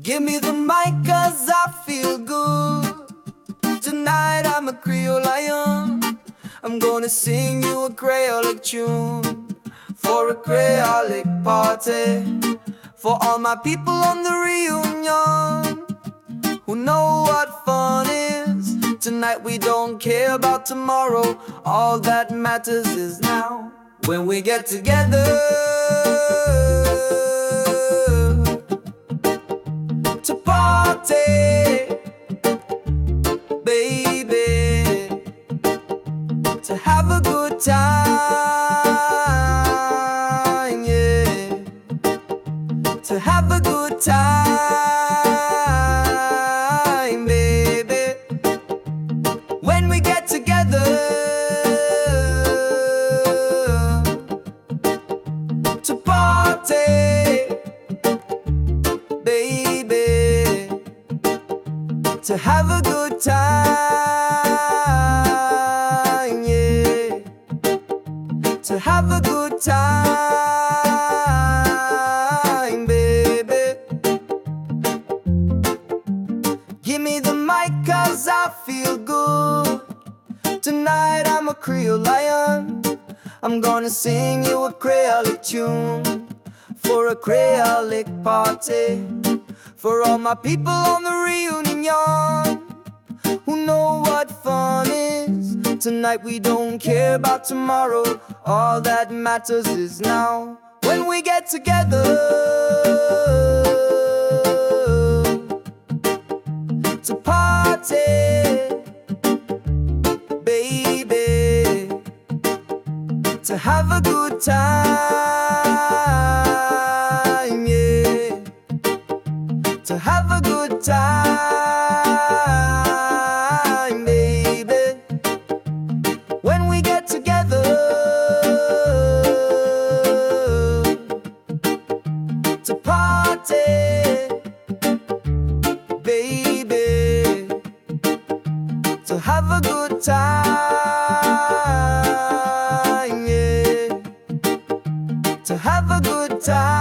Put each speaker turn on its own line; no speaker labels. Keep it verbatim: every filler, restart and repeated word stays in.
Give me the mic cause I feel good. Tonight I'm a Creole lion. I'm gonna sing you a Creolic tune for a Creolic party, for all my people on the reunion who know what fun is. Tonight we don't care about tomorrow, all that matters is now. When we get together to party, baby, to have a good time, yeah, to have a good time, baby. When we get together to party, baby, to have a good time, yeah, to have a good time, baby. Give me the mic cause I feel good. Tonight I'm a Creole lion. I'm gonna sing you a Creolic tune for a Creolic party, for all my people on the reunion who know what fun is. Tonight we don't care about tomorrow, all that matters is now. When we get together to party, baby, to have a good time, yeah, to have a good time, baby. When we get together to party, baby, to have a good time, yeah, to have a good time.